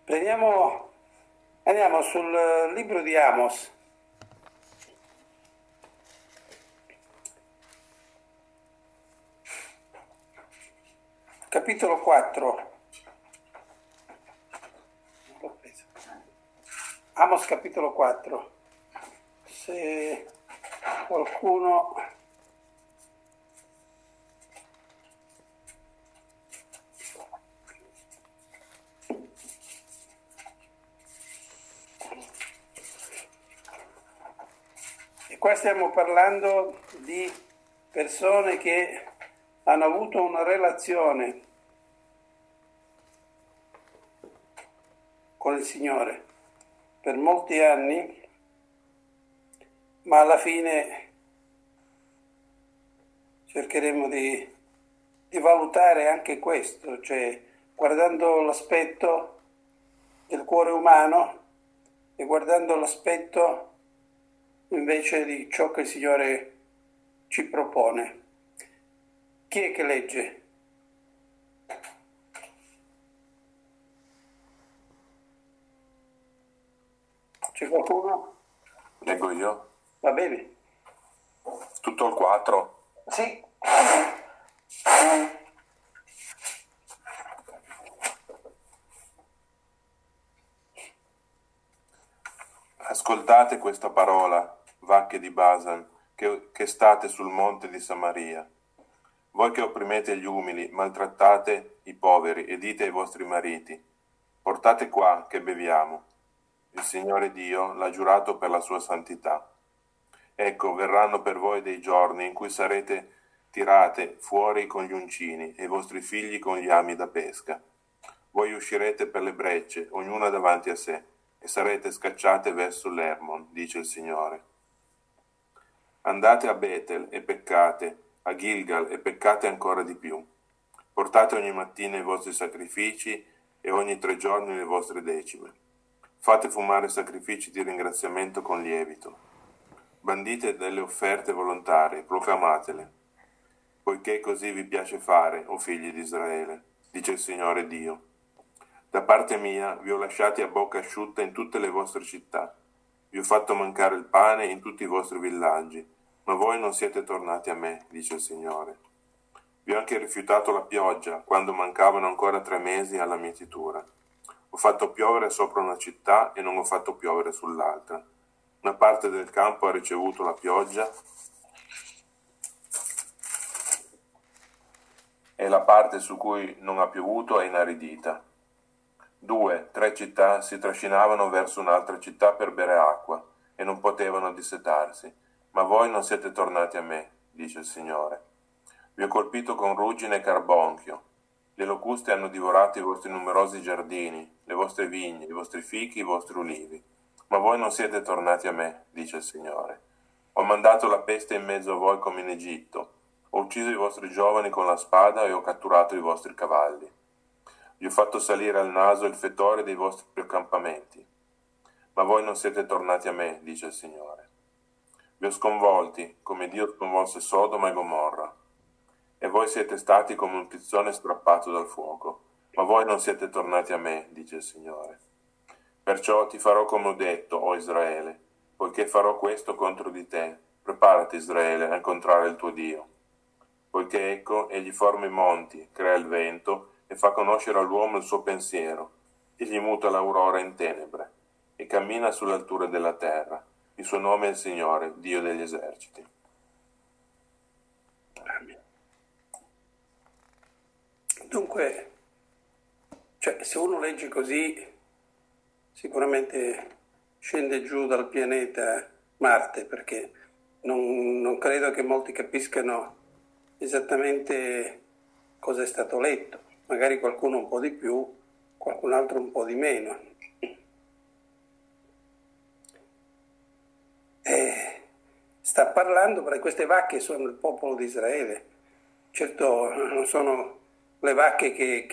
Andiamo sul libro di Amos. Capitolo 4. Amos capitolo 4. Se qualcuno e qua stiamo parlando di persone che hanno avuto una relazione con il Signore per molti anni, ma alla fine cercheremo di valutare anche questo, cioè guardando l'aspetto del cuore umano e guardando l'aspetto invece di ciò che il Signore ci propone. Chi è che legge? C'è qualcuno? Leggo io? Va bene. Tutto il 4? Sì. Ascoltate questa parola, vacche di Basan, che state sul monte di Samaria. Voi che opprimete gli umili, maltrattate i poveri e dite ai vostri mariti: portate qua che beviamo. Il Signore Dio l'ha giurato per la sua santità. Ecco, verranno per voi dei giorni in cui sarete tirate fuori con gli uncini e i vostri figli con gli ami da pesca. Voi uscirete per le brecce, ognuna davanti a sé, e sarete scacciate verso l'Hermon, dice il Signore. Andate a Betel e peccate, a Gilgal e peccate ancora di più. Portate ogni mattina i vostri sacrifici e ogni 3 giorni le vostre decime. Fate fumare sacrifici di ringraziamento con lievito. Bandite delle offerte volontarie, proclamatele. Poiché così vi piace fare, o figli di Israele, dice il Signore Dio. Da parte mia vi ho lasciati a bocca asciutta in tutte le vostre città. Vi ho fatto mancare il pane in tutti i vostri villaggi, ma voi non siete tornati a me, dice il Signore. Vi ho anche rifiutato la pioggia, quando mancavano ancora 3 mesi alla mietitura. Ho fatto piovere sopra una città e non ho fatto piovere sull'altra. Una parte del campo ha ricevuto la pioggia e la parte su cui non ha piovuto è inaridita. 2, 3 città si trascinavano verso un'altra città per bere acqua e non potevano dissetarsi, ma voi non siete tornati a me, dice il Signore. Vi ho colpito con ruggine e carbonchio. Le locuste hanno divorato i vostri numerosi giardini, le vostre vigne, i vostri fichi, i vostri ulivi. Ma voi non siete tornati a me, dice il Signore. Ho mandato la peste in mezzo a voi come in Egitto. Ho ucciso i vostri giovani con la spada e ho catturato i vostri cavalli. Vi ho fatto salire al naso il fetore dei vostri accampamenti. Ma voi non siete tornati a me, dice il Signore. Vi ho sconvolti, come Dio sconvolse Sodoma e Gomorra. E voi siete stati come un tizzone strappato dal fuoco. Ma voi non siete tornati a me, dice il Signore. Perciò ti farò come ho detto, o Israele, poiché farò questo contro di te. Preparati, Israele, a incontrare il tuo Dio. Poiché ecco, egli forma i monti, crea il vento e fa conoscere all'uomo il suo pensiero. Egli muta l'aurora in tenebre e cammina sulle alture della terra. Il suo nome è il Signore, Dio degli eserciti. Amen. Dunque, se uno legge così, sicuramente scende giù dal pianeta Marte, perché non credo che molti capiscano esattamente cosa è stato letto. Magari qualcuno un po' di più, qualcun altro un po' di meno. Sta parlando, perché queste vacche sono il popolo di Israele. Certo, non sono le vacche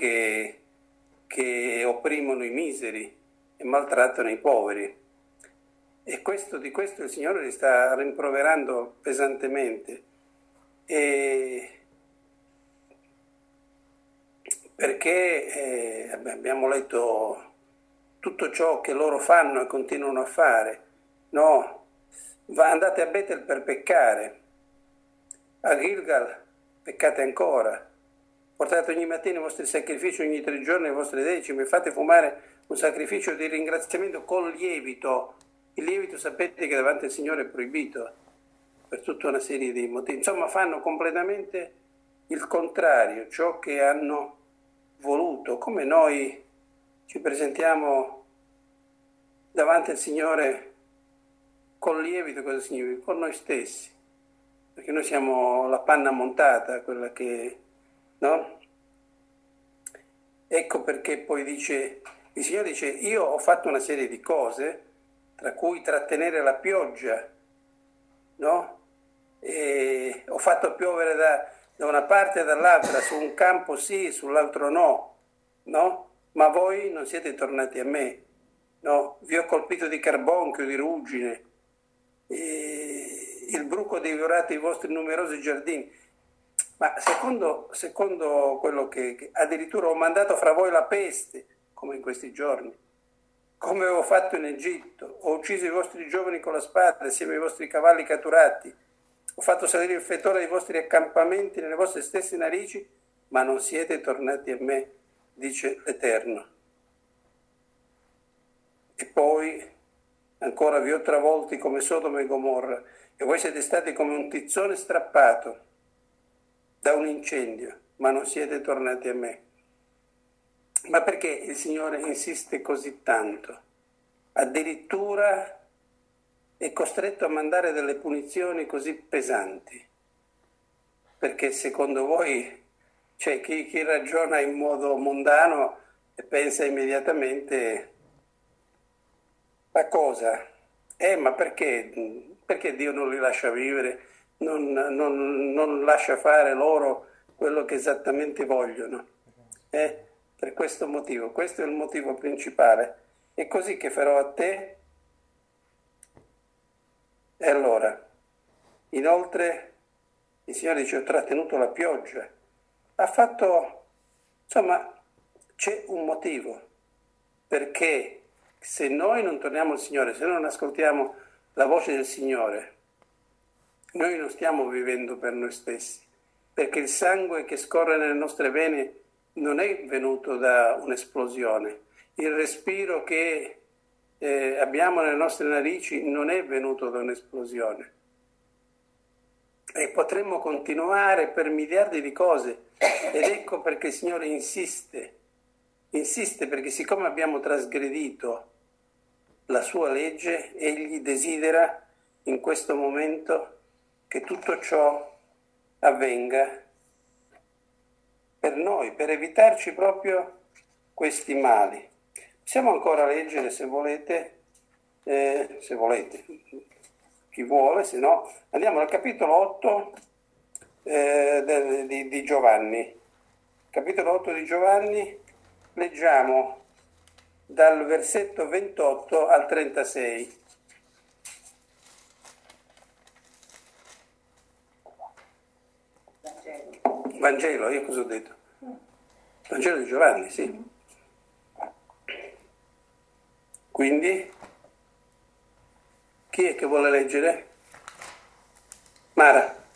che opprimono i miseri e maltrattano i poveri. E di questo il Signore li sta rimproverando pesantemente. Perché abbiamo letto tutto ciò che loro fanno e continuano a fare. No, andate a Betel per peccare, a Gilgal peccate ancora, portate ogni mattina i vostri sacrifici, ogni 3 giorni le vostre decime, fate fumare un sacrificio di ringraziamento col lievito. Il lievito sapete che davanti al Signore è proibito per tutta una serie di motivi. Insomma, fanno completamente il contrario, ciò che hanno voluto. Come noi ci presentiamo davanti al Signore col lievito, cosa significa? Con noi stessi, perché noi siamo la panna montata, quella che, no? Ecco perché poi il Signore dice, io ho fatto una serie di cose, tra cui trattenere la pioggia, no? E ho fatto piovere da una parte e dall'altra, su un campo sì, sull'altro no, no? Ma voi non siete tornati a me, no? Vi ho colpito di carbonchio, di ruggine, il bruco ha divorato i vostri numerosi giardini. Ma secondo quello che addirittura ho mandato fra voi la peste, come in questi giorni, come avevo fatto in Egitto, ho ucciso i vostri giovani con la spada, insieme ai vostri cavalli catturati, ho fatto salire il fetore dei vostri accampamenti nelle vostre stesse narici, ma non siete tornati a me, dice l'Eterno. E poi ancora vi ho travolti come Sodoma e Gomorra, e voi siete stati come un tizzone strappato da un incendio, ma non siete tornati a me. Ma perché il Signore insiste così tanto? Addirittura è costretto a mandare delle punizioni così pesanti? Perché secondo voi c'è chi ragiona in modo mondano e pensa immediatamente a cosa? Ma perché Dio non li lascia vivere, non lascia fare loro quello che esattamente vogliono? Per questo motivo, questo è il motivo principale. È così che farò a te. E allora, inoltre, il Signore dice, ho trattenuto la pioggia. Ha fatto, insomma, c'è un motivo. Perché se noi non torniamo al Signore, se non ascoltiamo la voce del Signore, noi non stiamo vivendo per noi stessi. Perché il sangue che scorre nelle nostre vene non è venuto da un'esplosione. Il respiro che abbiamo nelle nostre narici non è venuto da un'esplosione. E potremmo continuare per miliardi di cose. Ed ecco perché il Signore insiste perché siccome abbiamo trasgredito la sua legge, Egli desidera in questo momento che tutto ciò avvenga per noi, per evitarci proprio questi mali. Possiamo ancora leggere, se volete, chi vuole, se no andiamo al capitolo 8 di Giovanni. Capitolo 8 di Giovanni, leggiamo dal versetto 28 al 36. Vangelo, io cosa ho detto? Vangelo di Giovanni, sì. Quindi, chi è che vuole leggere? Mara.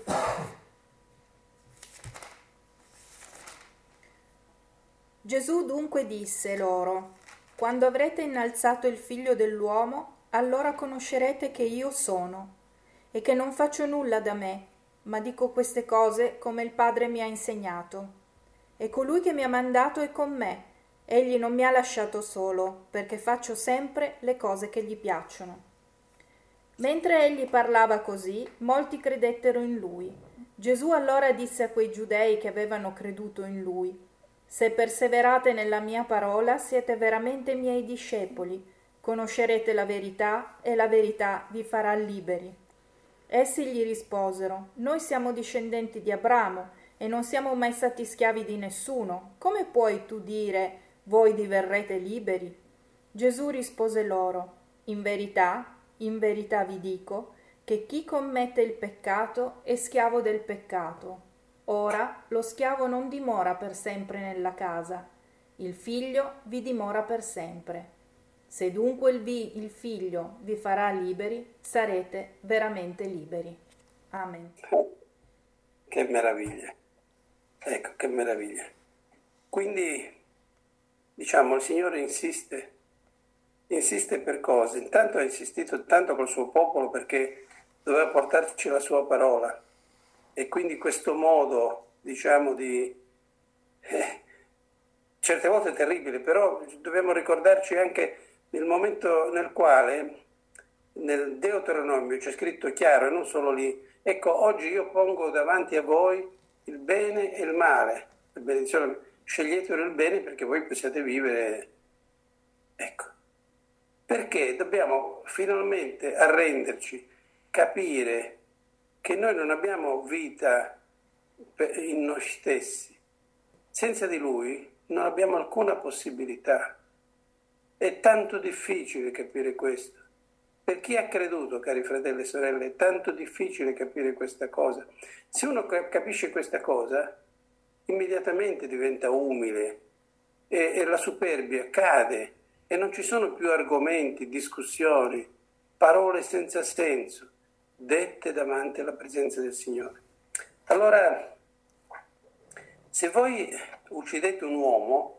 Gesù dunque disse loro: quando avrete innalzato il Figlio dell'uomo, allora conoscerete che io sono, e che non faccio nulla da me, ma dico queste cose come il Padre mi ha insegnato. E colui che mi ha mandato è con me. Egli non mi ha lasciato solo, perché faccio sempre le cose che gli piacciono. Mentre egli parlava così, molti credettero in lui. Gesù allora disse a quei giudei che avevano creduto in lui: se perseverate nella mia parola, siete veramente miei discepoli, conoscerete la verità e la verità vi farà liberi. Essi gli risposero: noi siamo discendenti di Abramo e non siamo mai stati schiavi di nessuno. Come puoi tu dire: voi diverrete liberi? Gesù rispose loro: in verità vi dico che chi commette il peccato è schiavo del peccato. Ora lo schiavo non dimora per sempre nella casa, il figlio vi dimora per sempre. Se dunque il Figlio vi farà liberi, sarete veramente liberi. Amen. Che meraviglia. Ecco, che meraviglia. Quindi, diciamo, il Signore insiste per cose. Intanto ha insistito tanto col suo popolo perché doveva portarci la sua parola. E quindi questo modo, diciamo, certe volte terribile, però dobbiamo ricordarci anche nel momento nel quale nel Deuteronomio c'è scritto chiaro, e non solo lì, ecco, oggi io pongo davanti a voi il bene e il male, la benedizione, sceglietelo il bene perché voi possiate vivere, ecco. Perché dobbiamo finalmente arrenderci, capire che noi non abbiamo vita in noi stessi. Senza di Lui non abbiamo alcuna possibilità. È tanto difficile capire questo. Per chi ha creduto, cari fratelli e sorelle, è tanto difficile capire questa cosa. Se uno capisce questa cosa, immediatamente diventa umile e la superbia cade e non ci sono più argomenti, discussioni, parole senza senso, dette davanti alla presenza del Signore. Allora, se voi uccidete un uomo,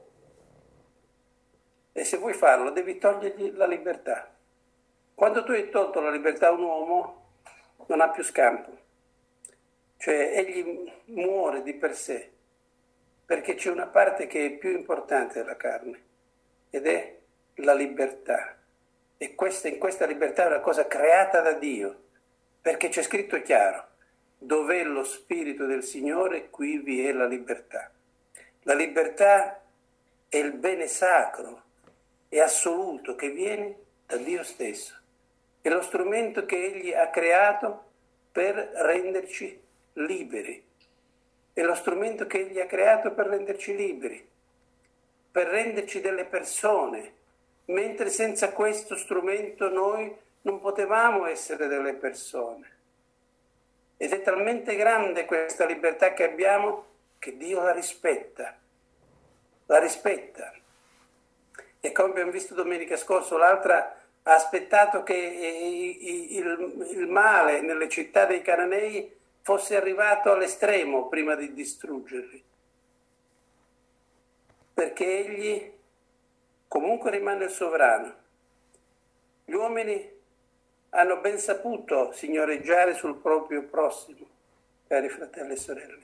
e se vuoi farlo, devi togliergli la libertà. Quando tu hai tolto la libertà a un uomo, non ha più scampo. Cioè, egli muore di per sé, perché c'è una parte che è più importante della carne, ed è la libertà. E in questa libertà è una cosa creata da Dio, perché c'è scritto chiaro, dov'è lo Spirito del Signore, qui vi è la libertà. La libertà è il bene sacro e assoluto che viene da Dio stesso. È lo strumento che Egli ha creato per renderci liberi. È lo strumento che Egli ha creato per renderci liberi, per renderci delle persone, mentre senza questo strumento noi non potevamo essere delle persone. Ed è talmente grande questa libertà che abbiamo che Dio la rispetta. La rispetta. E come abbiamo visto domenica scorsa, l'altra ha aspettato che il male nelle città dei Cananei fosse arrivato all'estremo prima di distruggerli. Perché egli comunque rimane il sovrano. Gli uomini hanno ben saputo signoreggiare sul proprio prossimo, cari fratelli e sorelle,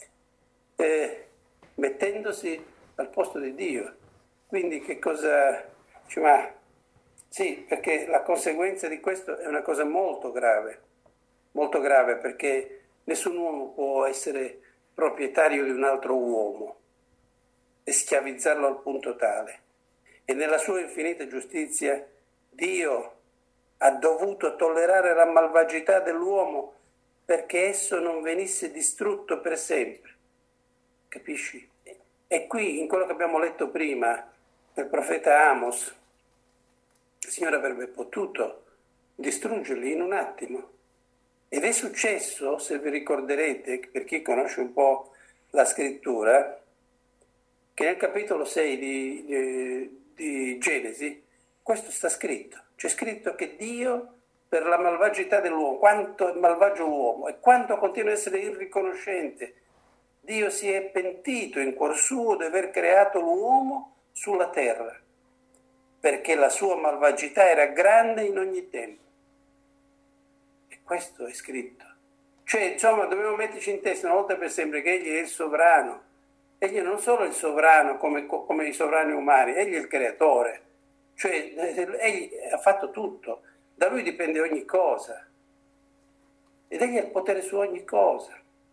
mettendosi al posto di Dio. Quindi che cosa dice? Ma sì, perché la conseguenza di questo è una cosa molto grave perché nessun uomo può essere proprietario di un altro uomo e schiavizzarlo al punto tale. E nella sua infinita giustizia Dio ha dovuto tollerare la malvagità dell'uomo perché esso non venisse distrutto per sempre. Capisci? E qui, in quello che abbiamo letto prima, del profeta Amos, il Signore avrebbe potuto distruggerli in un attimo. Ed è successo, se vi ricorderete, per chi conosce un po' la scrittura, che nel capitolo 6 di Genesi, questo sta scritto. C'è scritto che Dio, per la malvagità dell'uomo, quanto è malvagio l'uomo e quanto continua a essere irriconoscente, Dio si è pentito in cuor suo di aver creato l'uomo sulla terra, perché la sua malvagità era grande in ogni tempo. E questo è scritto. Cioè, insomma, dobbiamo metterci in testa una volta per sempre che Egli è il sovrano. Egli non solo è il sovrano come i sovrani umani, Egli è il creatore. Cioè, Egli ha fatto tutto. Da Lui dipende ogni cosa. Ed Egli ha il potere su ogni cosa.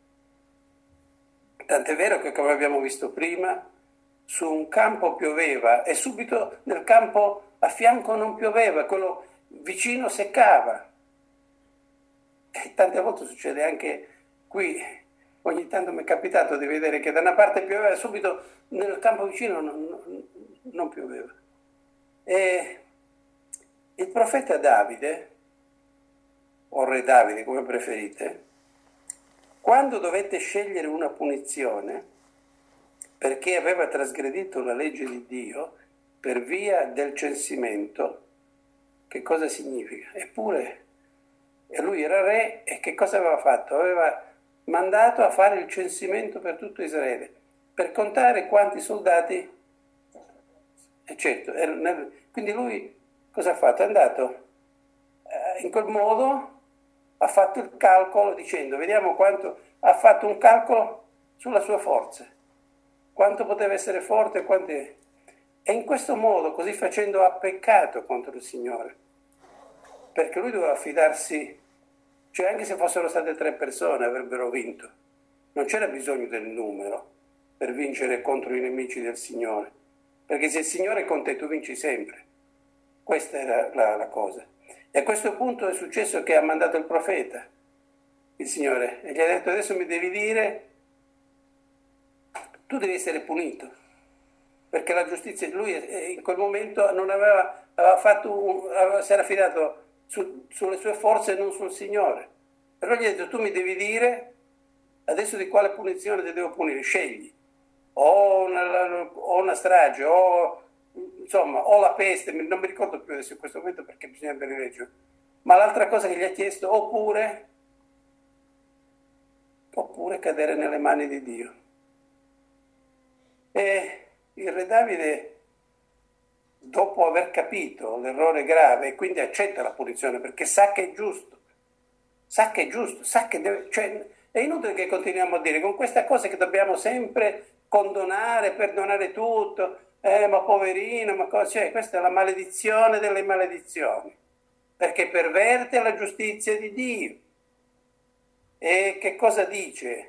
Tant'è vero che, come abbiamo visto prima, su un campo pioveva e subito nel campo a fianco non pioveva, quello vicino seccava. E tante volte succede anche qui, ogni tanto mi è capitato di vedere che da una parte pioveva e subito nel campo vicino non pioveva. E il profeta Davide, o re Davide come preferite, quando dovette scegliere una punizione perché aveva trasgredito la legge di Dio, per via del censimento. Che cosa significa? Eppure, e lui era re, e che cosa aveva fatto? Aveva mandato a fare il censimento per tutto Israele, per contare quanti soldati, e certo, quindi lui cosa ha fatto? È andato in quel modo, ha fatto il calcolo dicendo, vediamo quanto, ha fatto un calcolo sulla sua forza, quanto poteva essere forte e quanto è. E in questo modo, così facendo, ha peccato contro il Signore, perché lui doveva fidarsi, cioè anche se fossero state 3 persone avrebbero vinto, non c'era bisogno del numero per vincere contro i nemici del Signore, perché se il Signore è con te tu vinci sempre, questa era la cosa. E a questo punto è successo che ha mandato il profeta, il Signore, e gli ha detto adesso mi devi dire, tu devi essere punito, perché la giustizia, lui in quel momento non aveva si era fidato sulle sue forze e non sul Signore. Però gli ha detto tu mi devi dire adesso di quale punizione ti devo punire, scegli, o una strage, o insomma, o la peste, non mi ricordo più adesso in questo momento perché bisogna rileggere, ma l'altra cosa che gli ha chiesto, oppure cadere nelle mani di Dio. E il re Davide, dopo aver capito l'errore grave, e quindi accetta la punizione perché sa che è giusto, sa che deve, cioè è inutile che continuiamo a dire con questa cosa che dobbiamo sempre condonare, perdonare tutto, ma poverino, ma cosa c'è? Questa è la maledizione delle maledizioni, perché perverte la giustizia di Dio. E che cosa dice?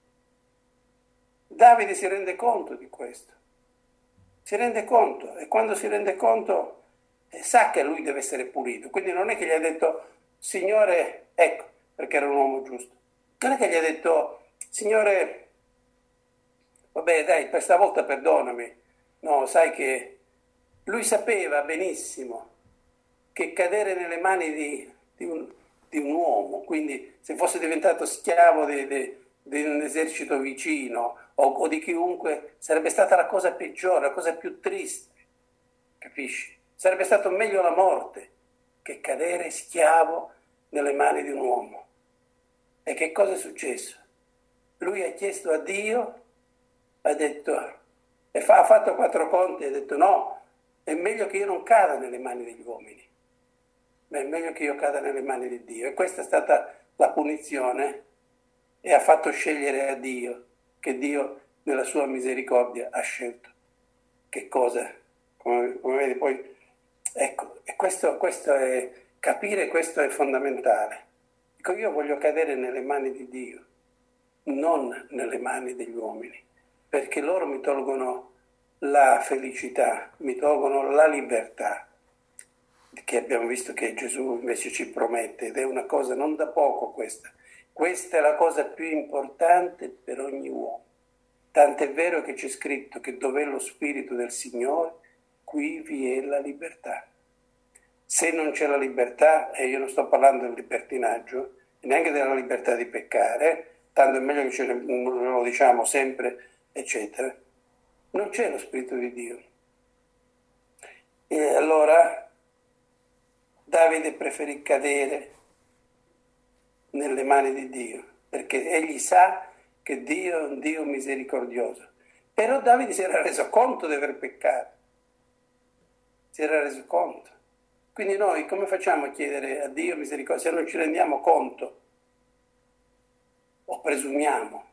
Davide si rende conto di questo, si rende conto, e quando si rende conto sa che lui deve essere pulito, quindi non è che gli ha detto Signore, ecco, perché era un uomo giusto, non è che gli ha detto Signore, vabbè dai, per stavolta perdonami, no, sai che lui sapeva benissimo che cadere nelle mani di un uomo, quindi se fosse diventato schiavo di un esercito vicino o di chiunque, sarebbe stata la cosa peggiore, la cosa più triste, capisci? Sarebbe stato meglio la morte che cadere schiavo nelle mani di un uomo. E che cosa è successo? Lui ha chiesto a Dio, ha detto, ha fatto 4 conti e ha detto no, è meglio che io non cada nelle mani degli uomini, ma è meglio che io cada nelle mani di Dio. E questa è stata la punizione, e ha fatto scegliere a Dio, che Dio nella sua misericordia ha scelto. Che cosa? Come vedi poi, ecco, e questo è, capire questo è fondamentale. Dico, io voglio cadere nelle mani di Dio, non nelle mani degli uomini, perché loro mi tolgono la felicità, mi tolgono la libertà, che abbiamo visto che Gesù invece ci promette, ed è una cosa non da poco questa. Questa è la cosa più importante per ogni uomo. Tant'è vero che c'è scritto che dov'è lo Spirito del Signore, qui vi è la libertà. Se non c'è la libertà, e io non sto parlando del libertinaggio, neanche della libertà di peccare, tanto è meglio che lo diciamo sempre, eccetera, non c'è lo Spirito di Dio. E allora Davide preferì cadere nelle mani di Dio, perché egli sa che Dio è un Dio misericordioso. Però Davide si era reso conto di aver peccato, si era reso conto. Quindi noi come facciamo a chiedere a Dio misericordia se non ci rendiamo conto o presumiamo?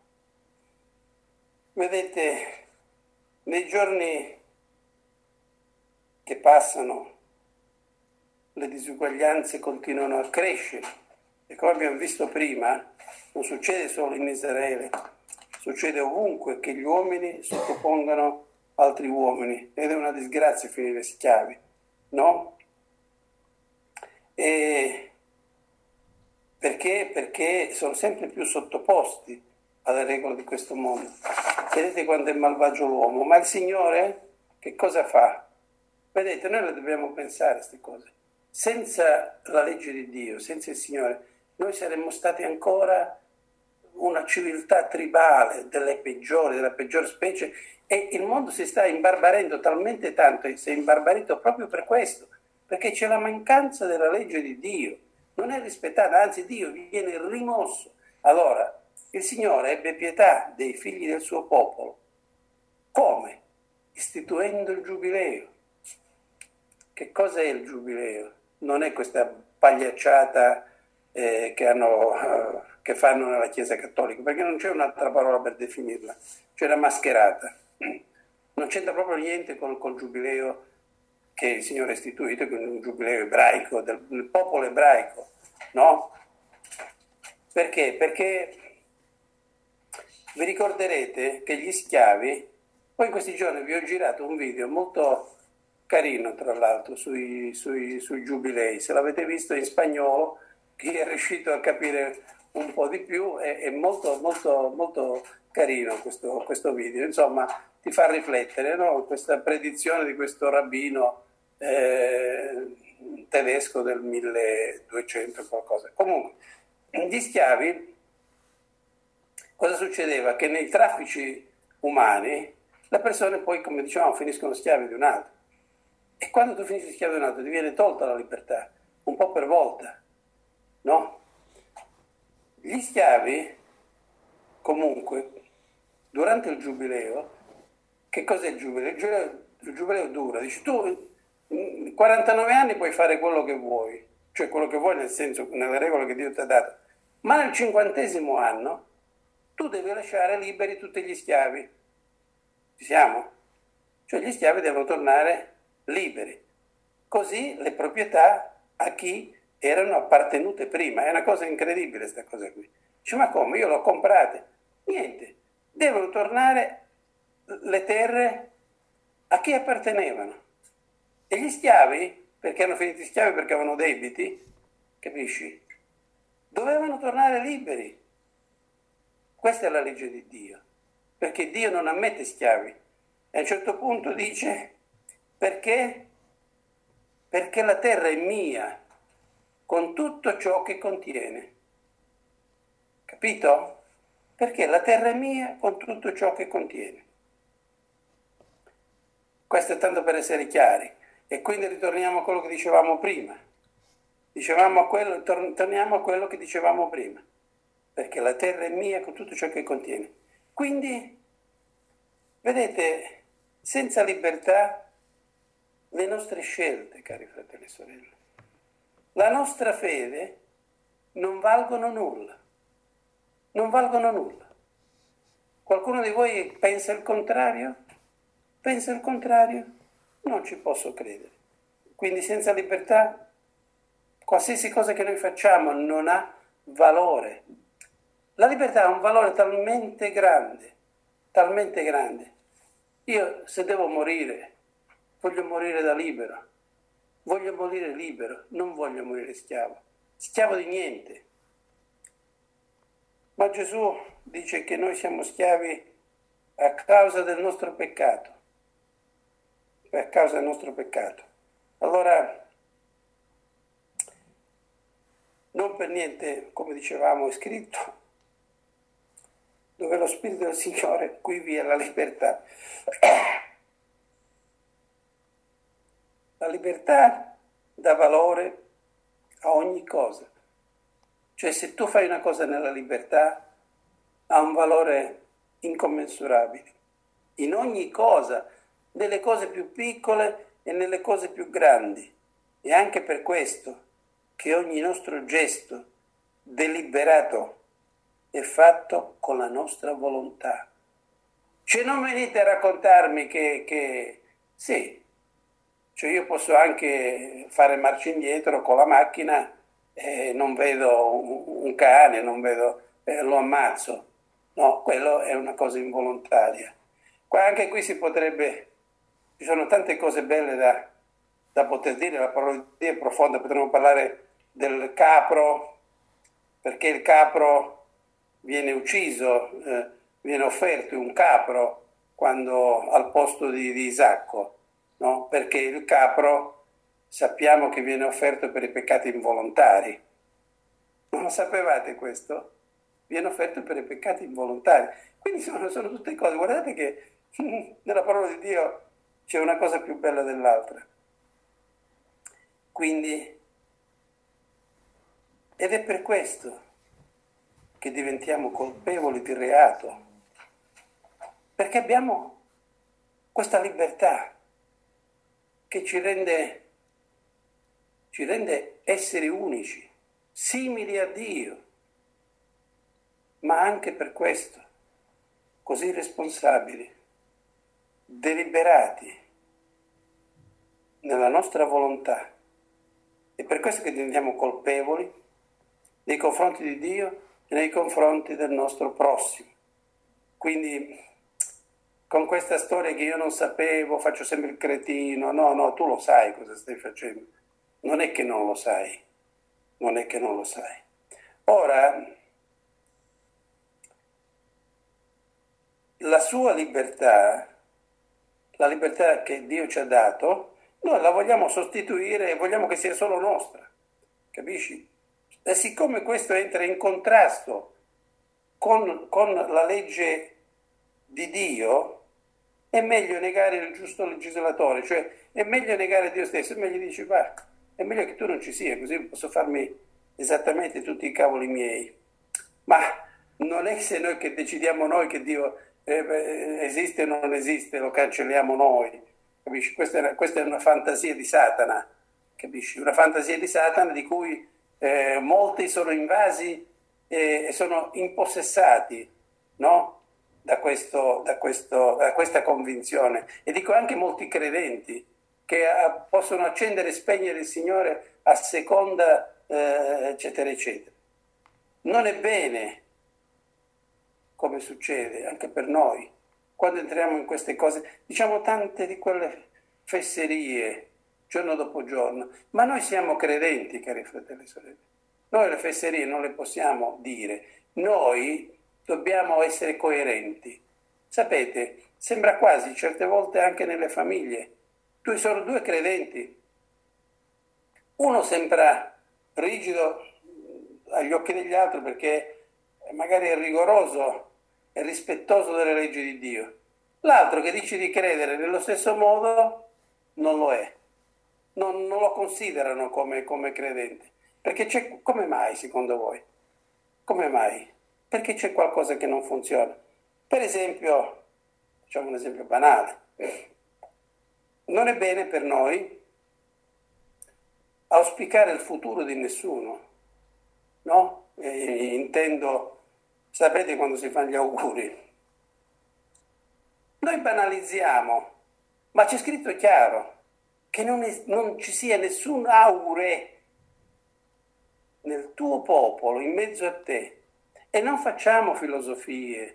Vedete, nei giorni che passano le disuguaglianze continuano a crescere e come abbiamo visto prima non succede solo in Israele, succede ovunque che gli uomini sottopongano altri uomini ed è una disgrazia finire schiavi, no? E perché? Perché sono sempre più sottoposti alle regole di questo mondo. Vedete quando è malvagio l'uomo, ma il Signore che cosa fa? Vedete, noi le dobbiamo pensare a queste cose. Senza la legge di Dio, senza il Signore, noi saremmo stati ancora una civiltà tribale delle peggiori, della peggior specie, e il mondo si sta imbarbarendo talmente tanto, e si è imbarbarito proprio per questo, perché c'è la mancanza della legge di Dio, non è rispettata, anzi Dio viene rimosso. Allora, il Signore ebbe pietà dei figli del suo popolo. Come? Istituendo il giubileo. Che cos'è il giubileo? Non è questa pagliacciata che fanno nella Chiesa Cattolica, perché non c'è un'altra parola per definirla, c'è la mascherata. Non c'entra proprio niente col giubileo che il Signore ha istituito, che è un giubileo ebraico, del popolo ebraico, no? Perché? Perché vi ricorderete che gli schiavi, poi in questi giorni vi ho girato un video molto carino, tra l'altro, sui giubilei. Se l'avete visto in spagnolo, chi è riuscito a capire un po' di più, è molto, molto, molto carino questo video. Insomma, ti fa riflettere, no? Questa predizione di questo rabbino tedesco del 1200 qualcosa. Comunque, gli schiavi, cosa succedeva? Che nei traffici umani le persone poi, come dicevamo, finiscono schiavi di un altro. E quando tu finisci schiavo di un altro ti viene tolta la libertà, un po' per volta, no? Gli schiavi, comunque, durante il giubileo, che cos'è il giubileo? Il giubileo dura, dici tu in 49 anni puoi fare quello che vuoi, cioè quello che vuoi nel senso, nelle regole che Dio ti ha dato, ma nel 50° anno tu devi lasciare liberi tutti gli schiavi. Ci siamo? Cioè gli schiavi devono tornare liberi. Così le proprietà a chi erano appartenute prima. È una cosa incredibile questa cosa qui. Dice, ma come? Io l'ho comprate. Niente. Devono tornare le terre a chi appartenevano. E gli schiavi, perché erano finiti schiavi perché avevano debiti, capisci? Dovevano tornare liberi. Questa è la legge di Dio. Perché Dio non ammette schiavi. E a un certo punto dice, perché? Perché la terra è mia, con tutto ciò che contiene. Capito? Perché la terra è mia, con tutto ciò che contiene. Questo è tanto per essere chiari. E quindi ritorniamo a quello che dicevamo prima. Torniamo a quello che dicevamo prima. Perché la terra è mia, con tutto ciò che contiene. Quindi, vedete, senza libertà, le nostre scelte, cari fratelli e sorelle, la nostra fede non valgono nulla. Non valgono nulla. Qualcuno di voi pensa il contrario? Pensa il contrario? Non ci posso credere. Quindi senza libertà, qualsiasi cosa che noi facciamo non ha valore. La libertà ha un valore talmente grande, talmente grande. Io se devo morire, voglio morire da libero, voglio morire libero, non voglio morire schiavo di niente. Ma Gesù dice che noi siamo schiavi a causa del nostro peccato, a causa del nostro peccato. Allora, non per niente, come dicevamo, è scritto, dove lo Spirito del Signore, qui vi è la libertà. La libertà dà valore a ogni cosa. Cioè se tu fai una cosa nella libertà, ha un valore incommensurabile. In ogni cosa, nelle cose più piccole e nelle cose più grandi. E anche per questo che ogni nostro gesto deliberato è fatto con la nostra volontà. Cioè non venite a raccontarmi che sì, cioè io posso anche fare marcia indietro con la macchina e non vedo un cane, non vedo, lo ammazzo. No, quello è una cosa involontaria. Anche qui ci sono tante cose belle da poter dire, la parola di Dio è profonda, potremmo parlare del capro, perché il capro viene ucciso, viene offerto un capro quando al posto di Isacco, no? Perché il capro sappiamo che viene offerto per i peccati involontari. Non lo sapevate questo? viene offerto per i peccati involontari. Quindi sono tutte cose, guardate che nella parola di Dio c'è una cosa più bella dell'altra. Quindi, ed è per questo che diventiamo colpevoli di reato, perché abbiamo questa libertà che ci rende esseri unici, simili a Dio, ma anche per questo così responsabili, deliberati nella nostra volontà. È per questo che diventiamo colpevoli nei confronti di Dio e nei confronti del nostro prossimo. Quindi con questa storia che io non sapevo, faccio sempre il cretino, no, tu lo sai cosa stai facendo. Non è che non lo sai, non è che non lo sai. Ora, la sua libertà, la libertà che Dio ci ha dato, noi la vogliamo sostituire e vogliamo che sia solo nostra, capisci? E siccome questo entra in contrasto con la legge di Dio, è meglio negare il giusto legislatore, cioè è meglio negare Dio stesso, è meglio dici, va, è meglio che tu non ci sia, così posso farmi esattamente tutti i cavoli miei. Ma non è se noi che decidiamo noi che Dio esiste o non esiste, lo cancelliamo noi, capisci? Questa è una fantasia di Satana, capisci? Una fantasia di Satana di cui molti sono invasi e sono impossessati, no? Da questa convinzione. E dico anche molti credenti che possono accendere e spegnere il Signore a seconda, eccetera, eccetera. Non è bene, come succede anche per noi, quando entriamo in queste cose, diciamo tante di quelle fesserie, giorno dopo giorno, ma noi siamo credenti, cari fratelli e sorelle. Noi le fesserie non le possiamo dire, noi dobbiamo essere coerenti. Sapete, sembra quasi certe volte anche nelle famiglie, sono due credenti, uno sembra rigido agli occhi degli altri perché magari è rigoroso e rispettoso delle leggi di Dio, l'altro che dice di credere nello stesso modo non lo è, non lo considerano come credente, perché come mai secondo voi? Come mai? Perché c'è qualcosa che non funziona. Per esempio, facciamo un esempio banale, non è bene per noi auspicare il futuro di nessuno, no? Intendo, sapete quando si fanno gli auguri? Noi banalizziamo, ma c'è scritto chiaro che non ci sia nessun augure nel tuo popolo, in mezzo a te. E non facciamo filosofie,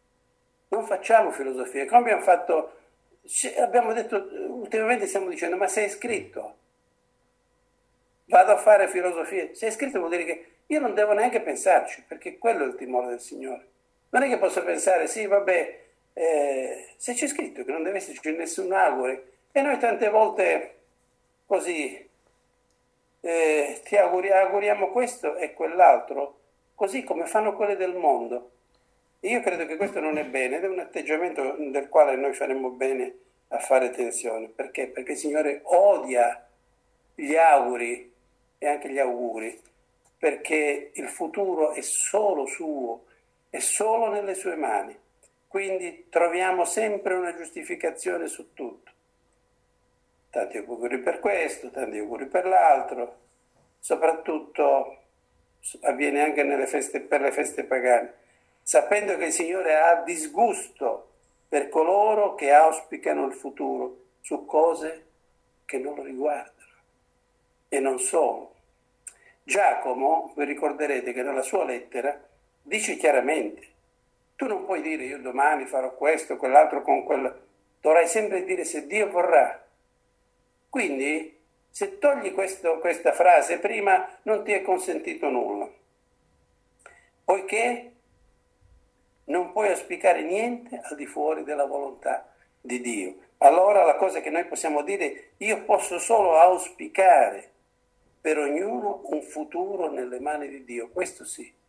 come abbiamo detto, ultimamente stiamo dicendo, ma se è scritto, vado a fare filosofie, se è scritto vuol dire che io non devo neanche pensarci, perché quello è il timore del Signore. Non è che posso pensare, sì, vabbè, se c'è scritto che non deve esserci nessun augure, e noi tante volte così ti auguriamo questo e quell'altro, così come fanno quelle del mondo. Io credo che questo non è bene, ed è un atteggiamento del quale noi faremmo bene a fare attenzione. Perché? Perché il Signore odia gli auguri e anche gli auguri, perché il futuro è solo suo, è solo nelle sue mani. Quindi troviamo sempre una giustificazione su tutto. Tanti auguri per questo, tanti auguri per l'altro, soprattutto avviene anche per le feste pagane, sapendo che il Signore ha disgusto per coloro che auspicano il futuro su cose che non lo riguardano. E non solo. Giacomo, vi ricorderete che nella sua lettera dice chiaramente, tu non puoi dire io domani farò questo, quell'altro con quello, dovrai sempre dire se Dio vorrà. Quindi, se togli questa frase prima, non ti è consentito nulla, poiché non puoi auspicare niente al di fuori della volontà di Dio. Allora la cosa che noi possiamo dire, io posso solo auspicare per ognuno un futuro nelle mani di Dio, questo sì,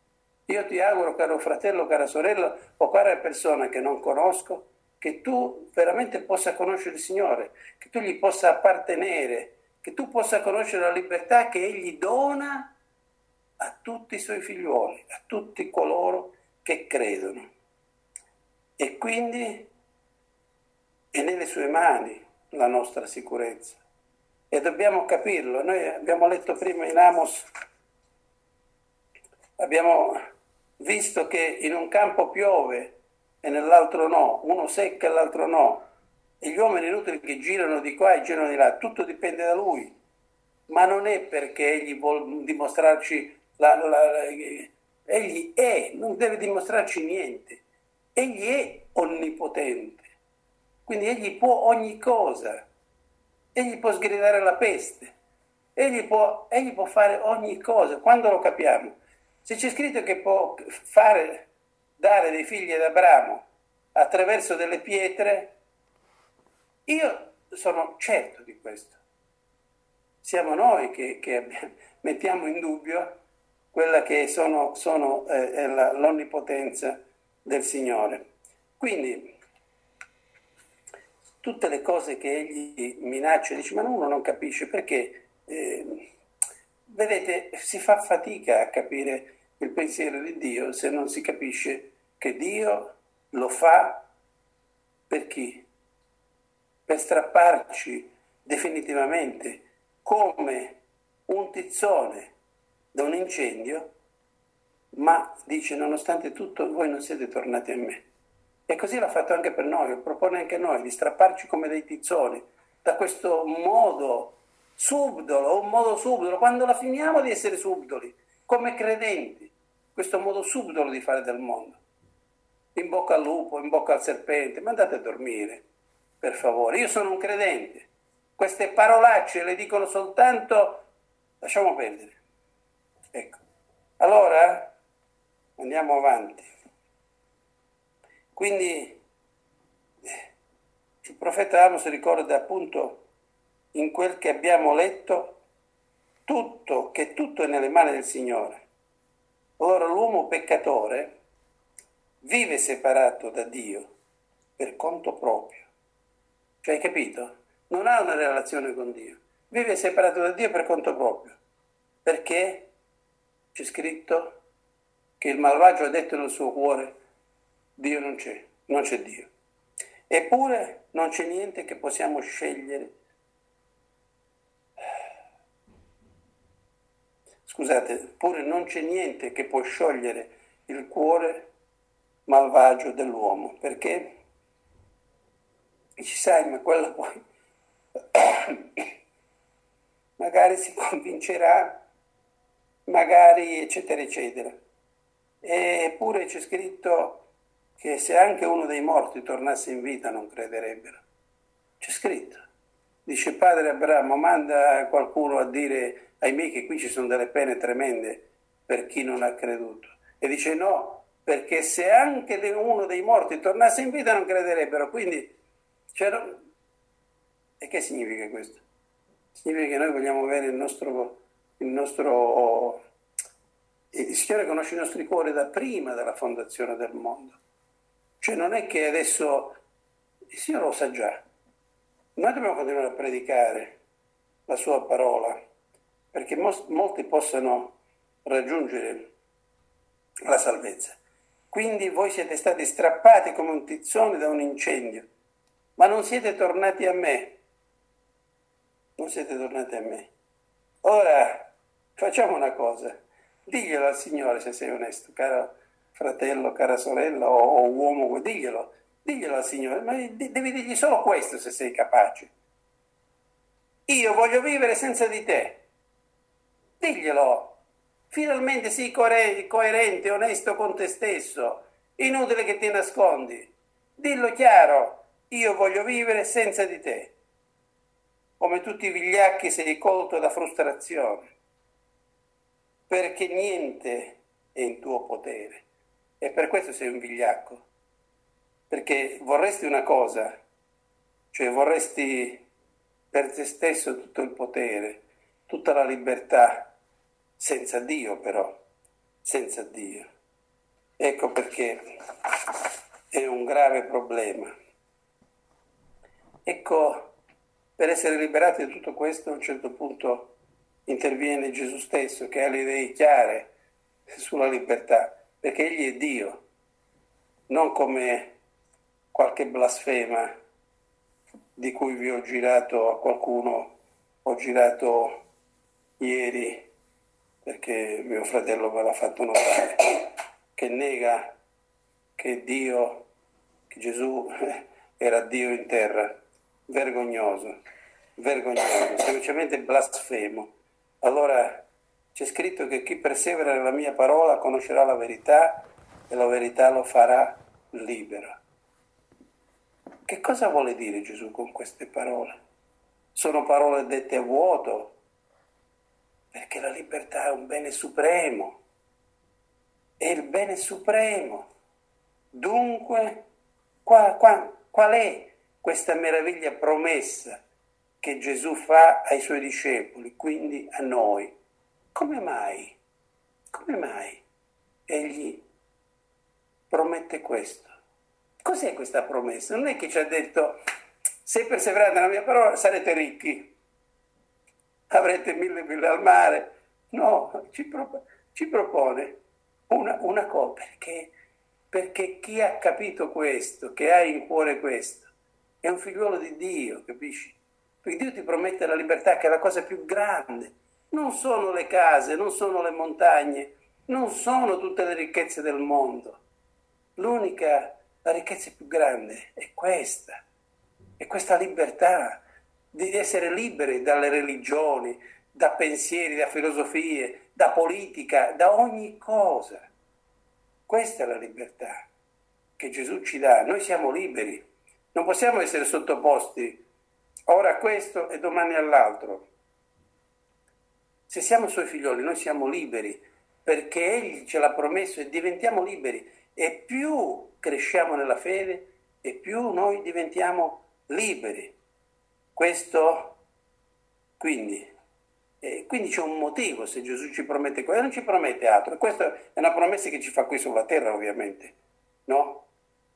Io ti auguro, caro fratello, cara sorella o cara persona che non conosco, che tu veramente possa conoscere il Signore, che tu gli possa appartenere, che tu possa conoscere la libertà che Egli dona a tutti i Suoi figliuoli, a tutti coloro che credono. E quindi è nelle Sue mani la nostra sicurezza. E dobbiamo capirlo. Noi abbiamo letto prima in Amos, abbiamo visto che in un campo piove e nell'altro no, uno secca e l'altro no, e gli uomini inutili che girano di qua e girano di là, tutto dipende da Lui, ma non è perché Egli vuol dimostrarci, Egli è, non deve dimostrarci niente, Egli è onnipotente, quindi Egli può ogni cosa, Egli può sgridare la peste, Egli può fare ogni cosa, quando lo capiamo. Se c'è scritto che può dare dei figli ad Abramo attraverso delle pietre, io sono certo di questo. Siamo noi che mettiamo in dubbio quella che è l'onnipotenza del Signore. Quindi tutte le cose che Egli minaccia, dice, ma uno non capisce perché. Vedete, si fa fatica a capire il pensiero di Dio se non si capisce che Dio lo fa per chi? Per strapparci definitivamente come un tizzone da un incendio, ma dice, nonostante tutto, voi non siete tornati a me. E così l'ha fatto anche per noi, lo propone anche a noi, di strapparci come dei tizzoni da questo modo subdolo, un modo subdolo, quando la finiamo di essere subdoli, come credenti, questo modo subdolo di fare del mondo. In bocca al lupo, in bocca al serpente, ma andate a dormire, per favore. Io sono un credente, queste parolacce le dicono soltanto, lasciamo perdere. Ecco, allora andiamo avanti. Quindi il profeta Amos ricorda appunto in quel che abbiamo letto che tutto è nelle mani del Signore. Allora l'uomo peccatore vive separato da Dio per conto proprio. Cioè, hai capito? Non ha una relazione con Dio. Vive separato da Dio per conto proprio. Perché c'è scritto che il malvagio ha detto nel suo cuore, Dio non c'è Dio. Eppure non c'è niente che possiamo scegliere. Scusate, eppure non c'è niente che può sciogliere il cuore malvagio dell'uomo, perché ci sai, ma quello poi magari si convincerà, magari eccetera eccetera. Eppure c'è scritto che se anche uno dei morti tornasse in vita non crederebbero. C'è scritto. Dice padre Abramo, manda qualcuno a dire ai miei che qui ci sono delle pene tremende per chi non ha creduto. E dice no, perché se anche uno dei morti tornasse in vita non crederebbero. Quindi, e che significa questo? Significa che noi vogliamo avere il Signore conosce i nostri cuori da prima della fondazione del mondo. Cioè non è che adesso il Signore lo sa già. Noi dobbiamo continuare a predicare la sua parola perché molti possano raggiungere la salvezza. Quindi voi siete stati strappati come un tizzone da un incendio, ma non siete tornati a me. Non siete tornati a me. Ora facciamo una cosa. Diglielo al Signore se sei onesto, caro fratello, cara sorella o uomo, diglielo al Signore, ma devi dirgli solo questo se sei capace. Io voglio vivere senza di te. Diglielo. Finalmente sii coerente, onesto con te stesso. Inutile che ti nascondi. Dillo chiaro. Io voglio vivere senza di te. Come tutti i vigliacchi sei colto da frustrazione. Perché niente è in tuo potere. E per questo sei un vigliacco. Perché vorresti una cosa, cioè vorresti per te stesso tutto il potere, tutta la libertà, senza Dio però, senza Dio. Ecco perché è un grave problema. Ecco, per essere liberati da tutto questo, a un certo punto interviene Gesù stesso, che ha le idee chiare sulla libertà, perché egli è Dio, non come qualche blasfema di cui vi ho girato a qualcuno, ho girato ieri, perché mio fratello me l'ha fatto notare, che nega che Dio, che Gesù era Dio in terra. Vergognoso, semplicemente blasfemo. Allora c'è scritto che chi persevera nella mia parola conoscerà la verità e la verità lo farà libero. Che cosa vuole dire Gesù con queste parole? Sono parole dette a vuoto, perché la libertà è un bene supremo, è il bene supremo. Dunque, qual è questa meraviglia promessa che Gesù fa ai suoi discepoli, quindi a noi? Come mai? Come mai egli promette questo? Cos'è questa promessa? Non è che ci ha detto, se perseverate nella mia parola sarete ricchi, avrete 1000 ville al mare. No, ci propone una cosa, perché chi ha capito questo, che ha in cuore questo, è un figliuolo di Dio, capisci? Perché Dio ti promette la libertà, che è la cosa più grande. Non sono le case, non sono le montagne, non sono tutte le ricchezze del mondo. La ricchezza più grande è questa libertà di essere liberi dalle religioni, da pensieri, da filosofie, da politica, da ogni cosa. Questa è la libertà che Gesù ci dà. Noi siamo liberi. Non possiamo essere sottoposti ora a questo e domani all'altro. Se siamo suoi figlioli, noi siamo liberi, perché egli ce l'ha promesso e diventiamo liberi. E più cresciamo nella fede, e più noi diventiamo liberi. Questo, quindi c'è un motivo se Gesù ci promette questo, non ci promette altro. Questa è una promessa che ci fa qui sulla terra, ovviamente, no?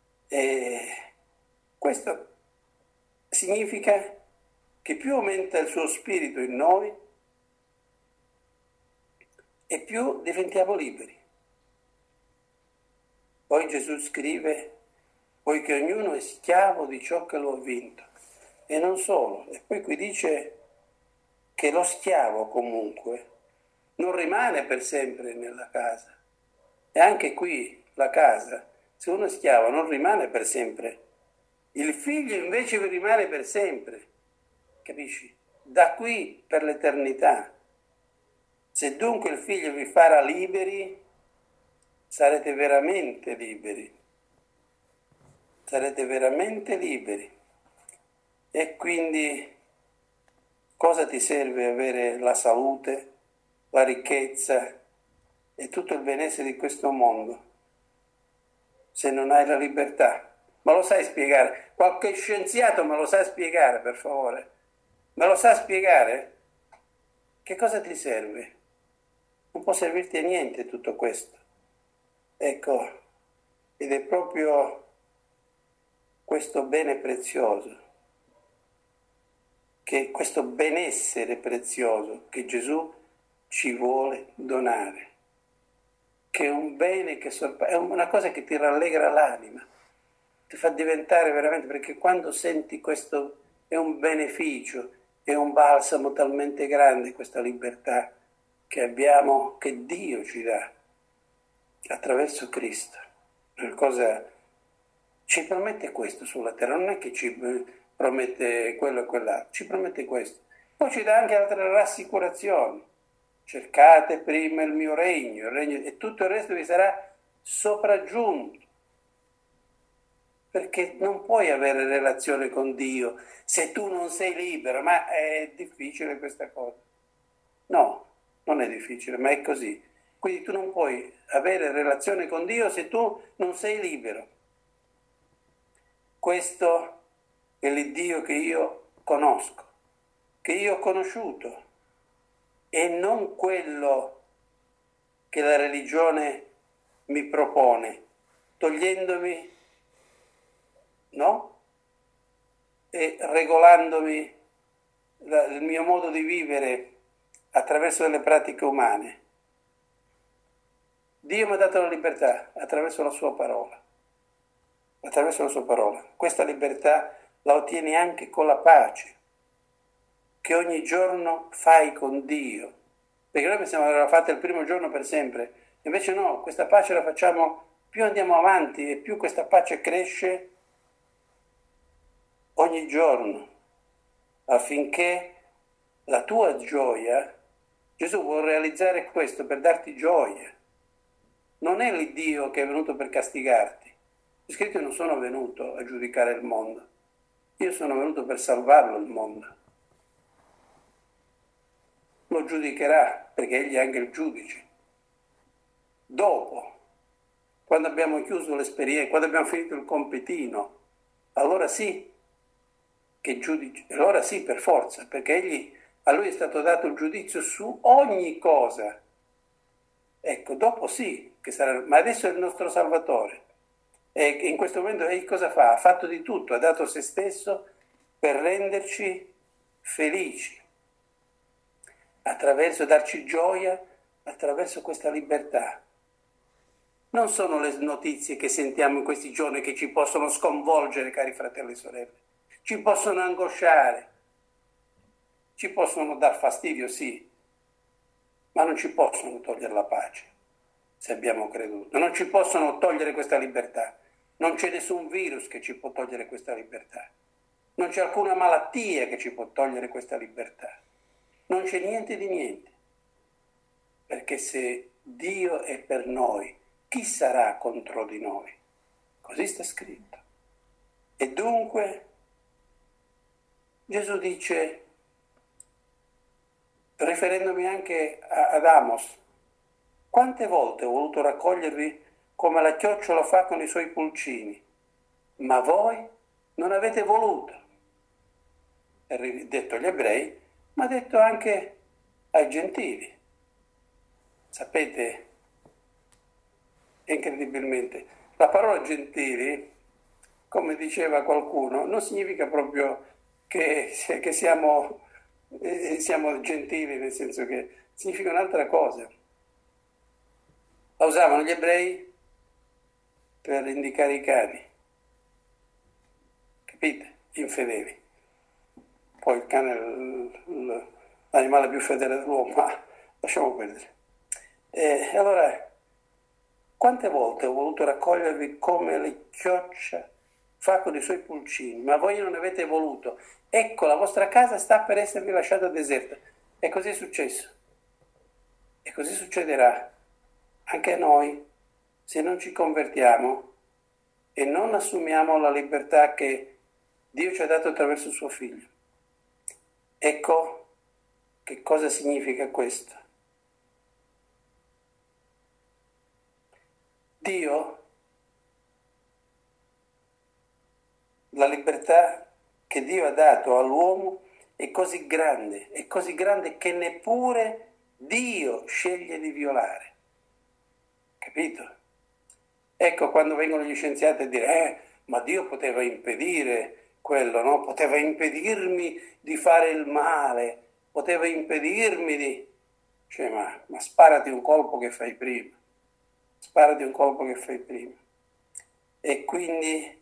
Questo significa che più aumenta il suo spirito in noi e più diventiamo liberi. Poi Gesù scrive, poiché ognuno è schiavo di ciò che lo ha vinto. E non solo. E poi qui dice che lo schiavo comunque non rimane per sempre nella casa. E anche qui la casa, se uno è schiavo non rimane per sempre. Il figlio invece vi rimane per sempre, capisci? Da qui per l'eternità. Se dunque il figlio vi farà liberi, sarete veramente liberi. Sarete veramente liberi. E quindi cosa ti serve avere la salute, la ricchezza e tutto il benessere di questo mondo se non hai la libertà? Ma lo sai spiegare? Qualche scienziato me lo sa spiegare, per favore? Me lo sa spiegare? Che cosa ti serve? Non può servirti a niente tutto questo. Ecco, ed è proprio questo bene prezioso, che questo benessere prezioso che Gesù ci vuole donare, che è un bene che è una cosa che ti rallegra l'anima, ti fa diventare veramente, perché quando senti questo è un beneficio, è un balsamo talmente grande questa libertà che abbiamo, che Dio ci dà attraverso Cristo. Una cosa ci promette questo sulla terra, non è che ci promette quello e quell'altro, ci promette questo. Poi ci dà anche altre rassicurazioni. Cercate prima il mio regno, e tutto il resto vi sarà sopraggiunto. Perché non puoi avere relazione con Dio se tu non sei libero, ma è difficile questa cosa. No, non è difficile, ma è così. Quindi tu non puoi avere relazione con Dio se tu non sei libero. Questo è l'Iddio che io conosco, che io ho conosciuto, e non quello che la religione mi propone, togliendomi, no? E regolandomi il mio modo di vivere attraverso delle pratiche umane. Dio mi ha dato la libertà attraverso la sua parola. Attraverso la sua parola. Questa libertà la ottieni anche con la pace che ogni giorno fai con Dio. Perché noi pensiamo di averla fatta il primo giorno per sempre. Invece no, questa pace la facciamo più andiamo avanti e più questa pace cresce ogni giorno, affinché la tua gioia, Gesù vuole realizzare questo per darti gioia. Non è l'Iddio che è venuto per castigarti. È scritto: non sono venuto a giudicare il mondo, io sono venuto per salvarlo il mondo. Lo giudicherà, perché egli è anche il giudice. Dopo, quando abbiamo chiuso l'esperienza, quando abbiamo finito il compitino, allora sì che giudice, allora sì per forza, perché a lui è stato dato il giudizio su ogni cosa. Ecco, dopo sì che sarà, ma adesso è il nostro Salvatore. E in questo momento egli cosa fa? Ha fatto di tutto, ha dato se stesso per renderci felici, attraverso darci gioia, attraverso questa libertà. Non sono le notizie che sentiamo in questi giorni che ci possono sconvolgere, cari fratelli e sorelle, ci possono angosciare, ci possono dar fastidio, sì, ma non ci possono togliere la pace, se abbiamo creduto, non ci possono togliere questa libertà, non c'è nessun virus che ci può togliere questa libertà, non c'è alcuna malattia che ci può togliere questa libertà, non c'è niente di niente, perché se Dio è per noi, chi sarà contro di noi? Così sta scritto. E dunque Gesù dice, riferendomi anche ad Amos, quante volte ho voluto raccogliervi come la chiocciola fa con i suoi pulcini, ma voi non avete voluto. È detto agli ebrei, ma detto anche ai gentili. Sapete, incredibilmente, la parola gentili, come diceva qualcuno, non significa proprio che siamo gentili, nel senso che significa un'altra cosa. La usavano gli ebrei per indicare i cani, capite? Infedeli. Poi il cane è l'animale più fedele dell'uomo, ma lasciamo perdere. E allora, quante volte ho voluto raccogliervi come le chioccia fa con i suoi pulcini, ma voi non avete voluto. Ecco, la vostra casa sta per esservi lasciata deserta. E così è successo. E così succederà anche a noi, se non ci convertiamo e non assumiamo la libertà che Dio ci ha dato attraverso suo Figlio. Ecco che cosa significa questo. Dio, la libertà che Dio ha dato all'uomo è così grande che neppure Dio sceglie di violare. Capito? Ecco quando vengono gli scienziati a dire ma Dio poteva impedire quello, no? Poteva impedirmi di fare il male, poteva impedirmi di... Cioè, ma sparati un colpo che fai prima. Sparati un colpo che fai prima. E quindi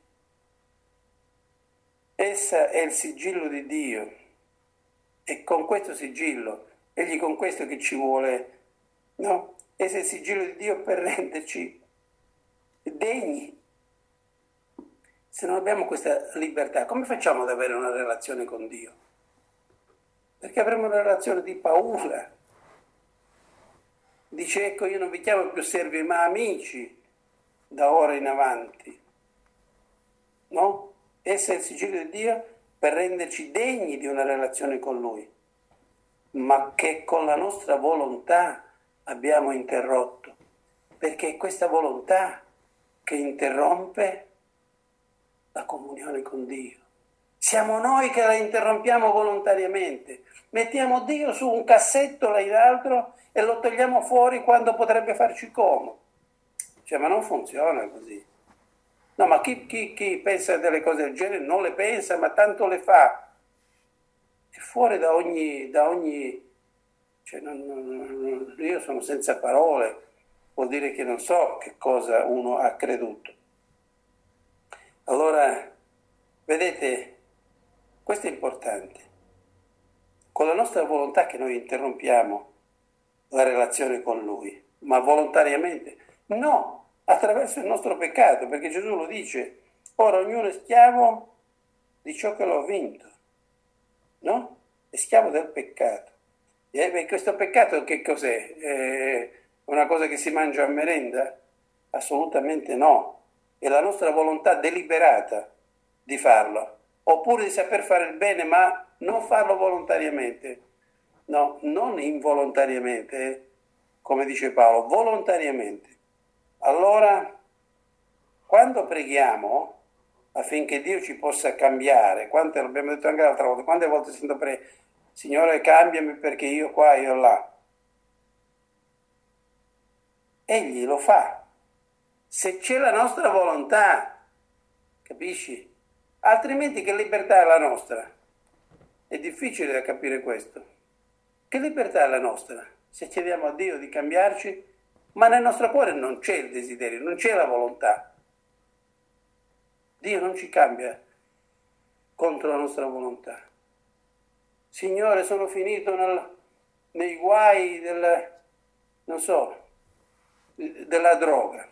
essa è il sigillo di Dio. E con questo sigillo, egli con questo che ci vuole, no? Essa è il sigillo di Dio per renderci degni. Se non abbiamo questa libertà, come facciamo ad avere una relazione con Dio? Perché avremo una relazione di paura. Dice, ecco, io non vi chiamo più servi, ma amici, da ora in avanti. No? Essa è il sigillo di Dio per renderci degni di una relazione con Lui, ma che con la nostra volontà abbiamo interrotto, perché è questa volontà che interrompe la comunione con Dio. Siamo noi che la interrompiamo volontariamente, mettiamo Dio su un cassetto là in alto e lo togliamo fuori quando potrebbe farci comodo. Cioè, ma non funziona così. No, ma chi pensa delle cose del genere non le pensa, ma tanto le fa. È fuori da ogni cioè, io sono senza parole, vuol dire che non so che cosa uno ha creduto. Allora, vedete, questo è importante. Con la nostra volontà che noi interrompiamo la relazione con Lui, ma volontariamente? No, attraverso il nostro peccato, perché Gesù lo dice, ora ognuno è schiavo di ciò che lo ha vinto, no? È schiavo del peccato. E questo peccato che cos'è? È una cosa che si mangia a merenda? Assolutamente no. È la nostra volontà deliberata di farlo, oppure di saper fare il bene, ma non farlo volontariamente. No, non involontariamente, come dice Paolo, volontariamente. Allora, quando preghiamo affinché Dio ci possa cambiare, quante l'abbiamo detto anche l'altra volta, quante volte sento pregare, Signore cambiami perché io qua, io là. Egli lo fa, se c'è la nostra volontà, capisci? Altrimenti che libertà è la nostra? È difficile da capire questo. Che libertà è la nostra? Se chiediamo a Dio di cambiarci, ma nel nostro cuore non c'è il desiderio, non c'è la volontà. Dio non ci cambia contro la nostra volontà. Signore, sono finito nei guai della droga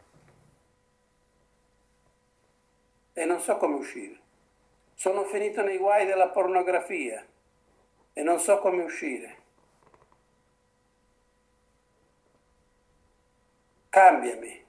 e non so come uscire. Sono finito nei guai della pornografia e non so come uscire. Cambiami.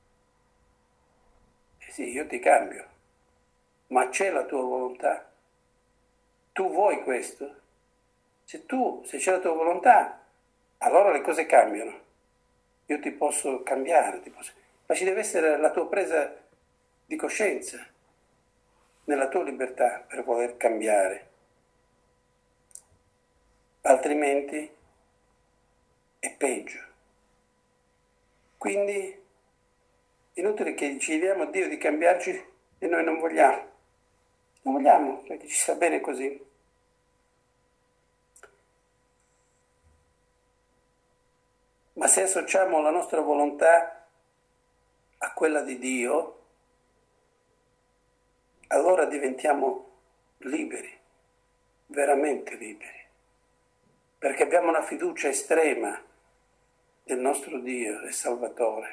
Sì, io ti cambio, ma c'è la tua volontà. Tu vuoi questo? Se c'è la tua volontà, allora le cose cambiano. Io ti posso cambiare, ma ci deve essere la tua presa di coscienza nella tua libertà per poter cambiare. Altrimenti è peggio. Quindi inutile che chiediamo a Dio di cambiarci e noi non vogliamo. Non vogliamo, perché ci sta bene così. Ma se associamo la nostra volontà a quella di Dio, allora diventiamo liberi, veramente liberi, perché abbiamo una fiducia estrema nel nostro Dio e Salvatore.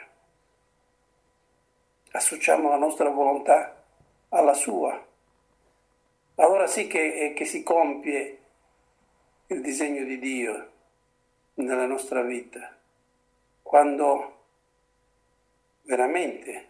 Associamo la nostra volontà alla sua. Allora sì che si compie il disegno di Dio nella nostra vita, quando veramente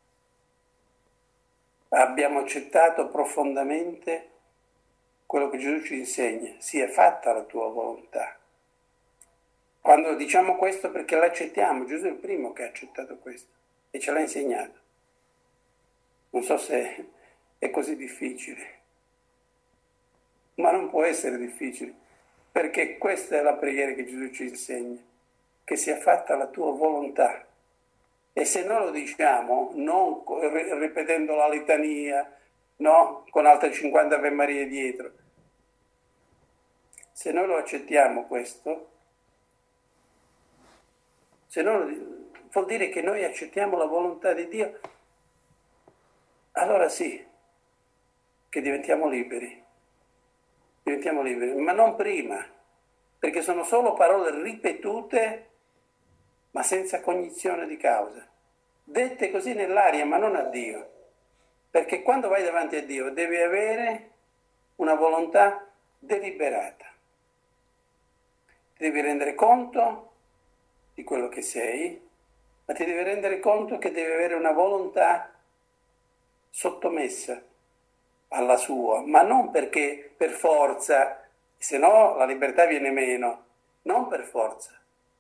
abbiamo accettato profondamente quello che Gesù ci insegna, sia fatta la tua volontà. Quando diciamo questo perché l'accettiamo, Gesù è il primo che ha accettato questo e ce l'ha insegnato. Non so se è così difficile, ma non può essere difficile, perché questa è la preghiera che Gesù ci insegna, che sia fatta la tua volontà. E se noi lo diciamo, non ripetendo la litania, no? Con altre 50 Ave Marie dietro, se noi lo accettiamo questo, vuol dire che noi accettiamo la volontà di Dio, allora sì, che diventiamo liberi, ma non prima, perché sono solo parole ripetute, ma senza cognizione di causa, dette così nell'aria, ma non a Dio, perché quando vai davanti a Dio devi avere una volontà deliberata, ti devi rendere conto di quello che sei, ma ti devi rendere conto che devi avere una volontà sottomessa alla sua, ma non perché per forza, se no la libertà viene meno, non per forza,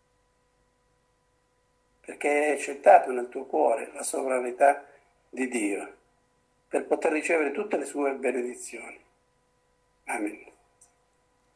perché hai accettato nel tuo cuore la sovranità di Dio per poter ricevere tutte le sue benedizioni. Amen.